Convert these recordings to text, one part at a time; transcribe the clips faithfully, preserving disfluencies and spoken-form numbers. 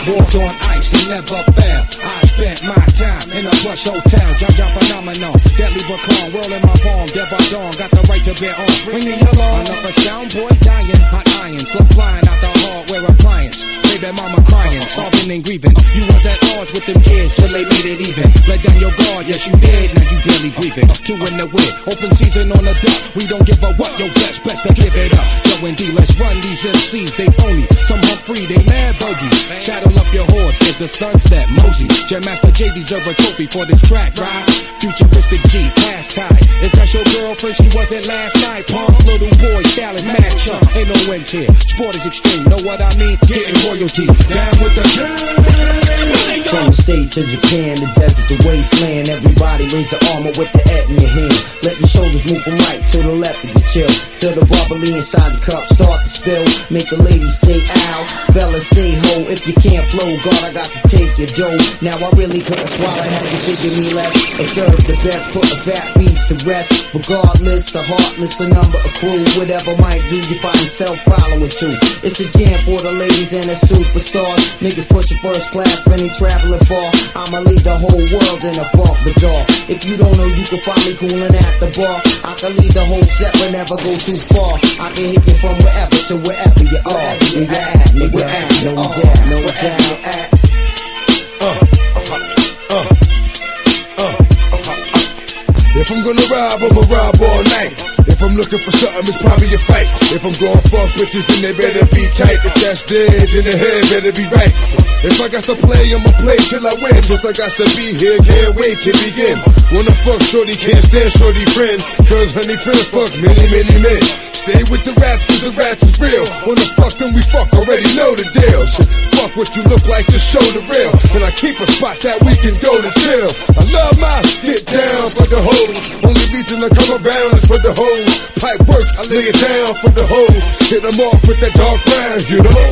Walked on ice and never fell. I spent my time in a plush hotel. Jump, jump, phenomenon. Deadly but calm, world in my palm. Dead by dawn, got the right to bear on. Ring the alarm. Another sound boy dying. Hot iron, slip flying out the hardware appliance. Baby mama crying, sobbing and grieving. You was at odds with them kids till they made it even. Let down your guard, yes you did. Now you barely breathing. Two in the wind, open season on the duck. We don't give a what, your best, best to give it up. Yo indeed, let's run these M Cs. They phony, some Humphrey, they mad bogey. Saddle up your horse, get the sunset, Mosey. Jam Master J deserve a trophy for this track, right? Futuristic G, past time. If that's your girlfriend, she wasn't last night. Punk, little boy, styling mad chump. Ain't no ends here, sport is extreme, know what I mean? Getting royalty, down with the gang. From the States to Japan, the desert, the wasteland. Everybody raise the armor with the at in your hand. Let your shoulders move from right to the left and you chill. Till the bubbly inside the cup start to spill. Make the ladies say ow, fellas say ho. If you can't flow, God, I got to take your dough. Now I really couldn't swallow, had to figure me less. Observe the best, put the fat beats to rest. Regardless, a heartless, a number, a crew. Whatever might do, you find yourself following too. It's a jam for the ladies and the superstars. Niggas pushing first class when they traveling far. I'ma lead the whole world in a funk bazaar. If you don't know, you can find me coolin' at the bar. I can lead the whole set but never go too far. I can hit you from wherever to wherever you are. Wherever you at, nigga, at, no doubt, no doubt, you at. Uh, uh, uh, uh. If I'm gonna rob, I'ma rob all night. If I'm looking for something, it's probably a fight. If I'm going fuck bitches, then they better be tight. If that's dead, then the head better be right. If I got to play, I'ma play till I win. Just I got to be here, can't wait to begin. Wanna fuck shorty, can't stand shorty friend. Cause honey friends fuck many, many men. Stay with the rats, cause the rats is real. Wanna fuck, then we fuck, already know the deal. Shit, fuck what you look like, just show the real. And I keep a spot that we can go to chill. I love my get down for the hoes. Only reason I come around is for the hoes. Pipe work, I lay it down for the hoes. Hit them off with that dark brown, you know.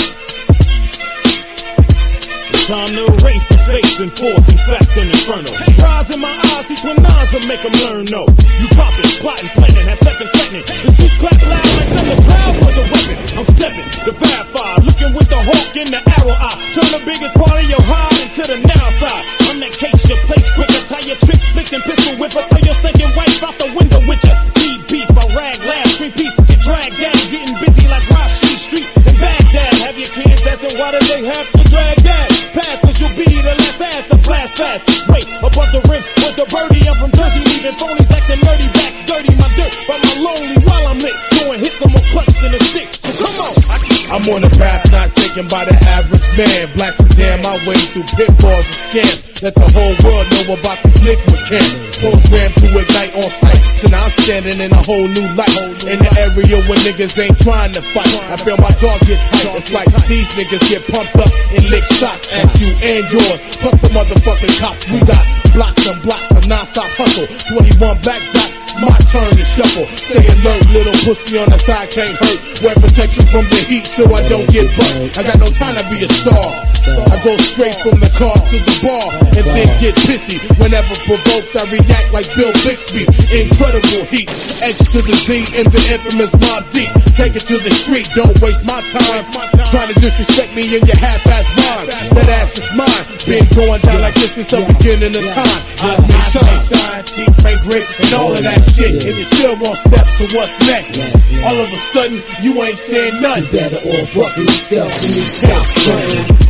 Time to erase and face and force and fact and inferno. Rise in my eyes, these twin nines will make them learn no. You poppin', plotting, planning, have steppin', threatening. The streets clap loud like thunder clouds with a weapon. I'm steppin', the verified, looking with the hawk in the arrow eye. Turn the biggest part of your high into the now side. I'm that case, your place quick, I tie your trick, flick and pistol whip. I throw your stinking wife out the window with ya. Need beef, I rag, laugh, three piece, get dragged down, getting busy like Rashid Street in Baghdad. Have your kids asking why do they have to drag that? Pass, cause you'll be the last ass to blast fast. Wait, above the rim with the birdie, I'm from Jersey, leaving phonies acting nerdy, backs dirty, my dirt, but my lonely while I'm lit, doing hits, I'm more clutch than a stick. So come on, I I'm on a path not taken by the average man. Black sedan my way through pitfalls and scams. Let the whole world know about this liquid cannon. Program to ignite on sight. So now I'm standing in a whole new light. In the area where niggas ain't trying to fight. I feel my jaw get tight. It's like these niggas get pumped up and lick shots at you and yours. Plus the motherfucking cops. We got blocks and blocks of non-stop hustle. twenty-one black dots. My turn to shuffle. Stay alert, little pussy on the side can't hurt. Wear protection from the heat so I don't get burnt. I got no time to be a star. I go straight from the car to the bar and then get pissy. Whenever provoked, I react like Bill Bixby. Incredible heat. X to the Z in the infamous Mob Deep. Take it to the street, don't waste my time. Trying to disrespect me in your half-ass rhyme. That ass is mine. Been going down like this since the beginning of time. Eyes may shine, shine, teeth may grit, and all of that shit. If you still want steps, so what's next? All of a sudden, you ain't saying nothing. You better all buckle yourself and you stop running.